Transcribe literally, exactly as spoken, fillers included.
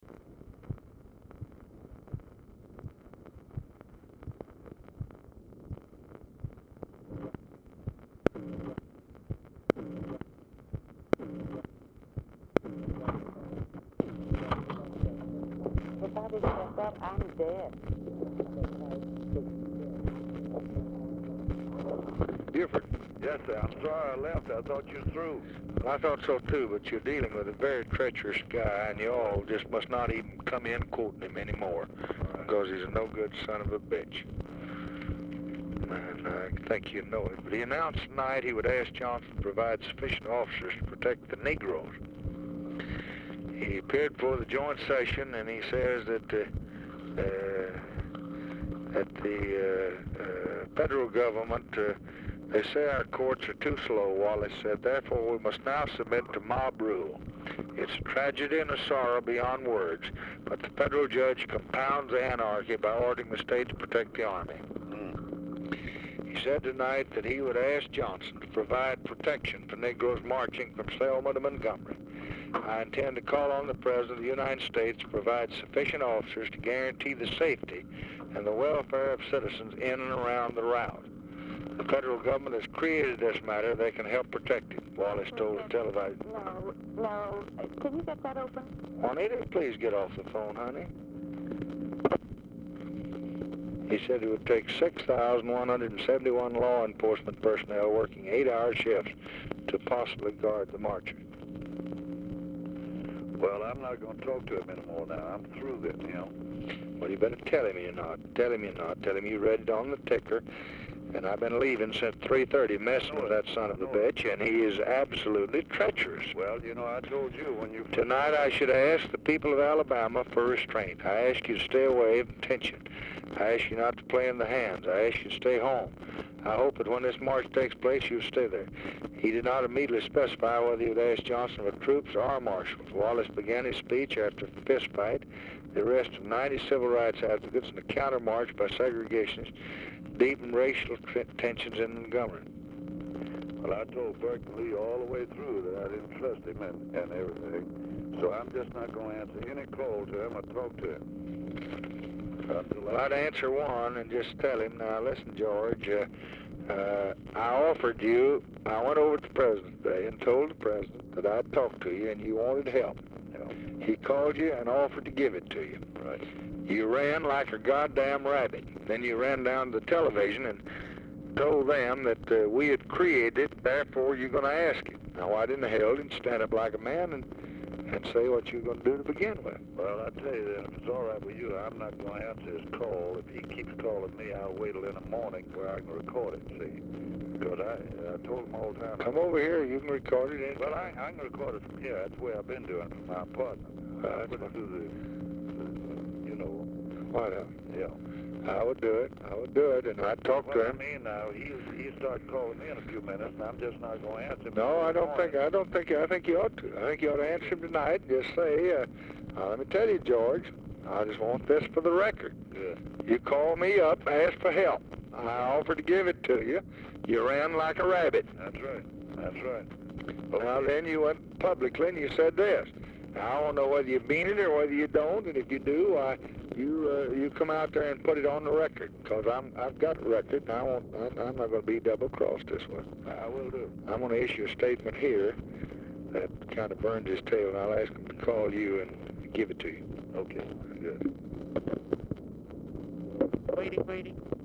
If I didn't get that, I'm dead. Buford. Yes, sir. I'm sorry I left. I thought you were through. I thought so too, but you're dealing with a very treacherous guy, and you all just must not even come in quoting him anymore, because he's a no-good son of a bitch. And I think you know it. But he announced tonight he would ask Johnson to provide sufficient officers to protect the Negroes. He appeared before the joint session, and he says that uh, uh, that the uh, uh, federal government, uh, they say our courts are too slow, Wallace said. Therefore, we must now submit to mob rule. It's a tragedy and a sorrow beyond words, but the federal judge compounds the anarchy by ordering the state to protect the army. He said tonight that he would ask Johnson to provide protection for Negroes marching from Selma to Montgomery. I intend to call on the President of the United States to provide sufficient officers to guarantee the safety and the welfare of citizens in and around the route. The federal government has created this matter. They can help protect it, Wallace told the televisor. No, no. Can you get that open? Juanita, please get off the phone, honey. He said it would take six thousand one hundred seventy-one law enforcement personnel working eight-hour shifts to possibly guard the marchers. Well, I'm not going to talk to him anymore now. I'm through this, you know. Well, you better tell him you're not. Tell him you're not. Tell him you read it on the ticker. And I've been leaving since three thirty messing with that son of a bitch, and he is absolutely treacherous. Well, you know, I told you when you... Tonight I should ask the people of Alabama for restraint. I ask you to stay away from tension. I ask you not to play in the hands. I ask you to stay home. I hope that when this march takes place, you'll stay there. He did not immediately specify whether he would ask Johnson for troops or marshals. Wallace began his speech after a fist fight, the arrest of ninety civil rights advocates, and a counter-march by segregationists deepened racial tensions in Montgomery. Well, I told Burke Lee all the way through that I didn't trust him and, and everything. So I'm just not going to answer any call to him or talk to him. Well, I'd answer one and just tell him, now listen, George, uh, uh, I offered you, I went over to the president today and told the president that I'd talk to you and you wanted help. Yeah. He called you and offered to give it to you. Right. You ran like a goddamn rabbit. Then you ran down to the television and told them that uh, we had created it, therefore you're going to ask it. Now, why didn't the hell didn't stand up like a man and and say what you're going to do to begin with? Well, I tell you that if it's all right with you, I'm not going to answer his call. If he keeps calling me, I'll wait till in the morning where I can record it, see? Because I, I told him all the time. Come over here. You can record it anytime. Well, I, I can record it from here. That's the way I've been doing it from my apartment. Uh, I put it through the, the, you know. Why not? Yeah. I would do it. I would do it, and I'd talk well, to him. I mean, now he he started calling me in a few minutes, and I'm just not going to answer him. No, I don't think. I don't think. I think you ought to. I think you ought to answer him tonight. And just say, uh, uh, let me tell you, George. I just want this for the record. Yeah. You called me up, asked for help. I offered to give it to you. You ran like a rabbit. That's right. That's right. Okay. Now then, you went publicly and you said this. Now, I don't know whether you mean it or whether you don't, and if you do, I. You uh, you come out there and put it on the record, because I'm I've got a record, and I won't. I'm not going to be double crossed this one. I will do. I'm going to issue a statement here that kind of burns his tail, and I'll ask him to call you and give it to you. Okay. Good. Waiting, waiting.